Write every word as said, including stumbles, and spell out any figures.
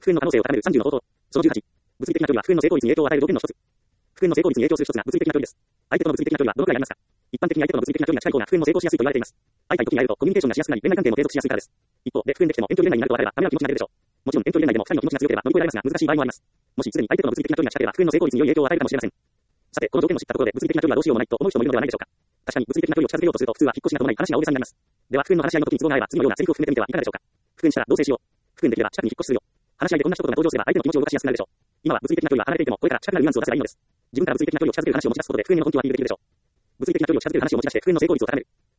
復縁の可能性を高めるさんじゅうの方法。そのじゅうはち、物理的な距離は復縁の成功率に影響を与える条件の一つ。復縁の成功率に影響する一つが物理的な距離です。相手との物理的な距離はどのくらいありますか？一般的に相手との物理的な距離が近い方が復縁も成功しやすいと言われています。相対時に会えるとコミュニケーションがしやすくなり、連絡関係も継続しやすいからです。一方で、復縁できても遠距離恋愛になると分かれば、ためらう気持ちが出るでしょう。もちろん遠距離恋愛でもふたりの気持ちが強ければ乗り越えられますが、難しい場合もあります。もしすでに相手との物理的な距離が近ければ、復縁の成功率に良い影響を与えるかもしれません。さて、この条件を知ったところで、物理的な距離はどうしようもないと思う人もいるのではないでしょうか。確かに物理的な距離を近づけようとすると、普通は引っ越しが伴い話が大げさになります。では、復縁の話し合いの時に都合が合えば、次のようなセリフを含めてみてはいかがでしょうか。復縁したら同棲しよう。復縁できれば近くに引っ越しするよ。話し合いでこんな一言が登場すれば相手の気持ちを動かしやすくなるでしょう。今は物理的な距離は離れていても、これから近くなるニュアンスを出せばいいのです。自分から物理的な距離を近づける話を持ち出すことで、復縁への根拠をアピールできるでしょう。物理的な距離を近づける話を持ち出して、復縁の成功率を高める。